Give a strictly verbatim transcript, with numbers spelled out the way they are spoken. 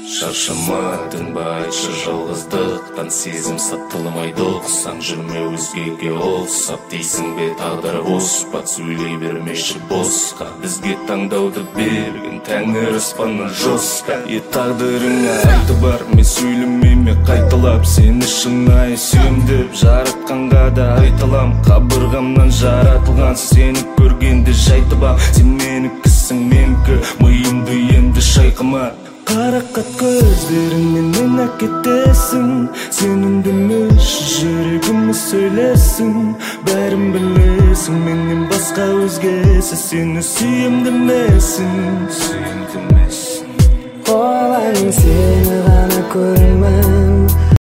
Шаршама түн байшы жалғыздықтан сезім сатылмайды оқысаң жүрме өзгеге олсап дейсің бе тағдыр оспат сөйлей бермеші босқа бізге таңдауды берген тәңір аспаннан жосқа е тағдырыңа айты бар мен сөйлемейме қайталап сені шынайы сүйем деп жаратқанға да айталам қабырғамнан жаратылған сені көргенде жайтыбам сен менікісің менікі миымды енді шайқама қарақат көздеріңмен мен әкетесің сен үндемеші жүрегіме сөйлесің бәрін білесің менен басқа өзгесі сені сүйем демесін сүйем демесін ойлаймын сені ғана көремін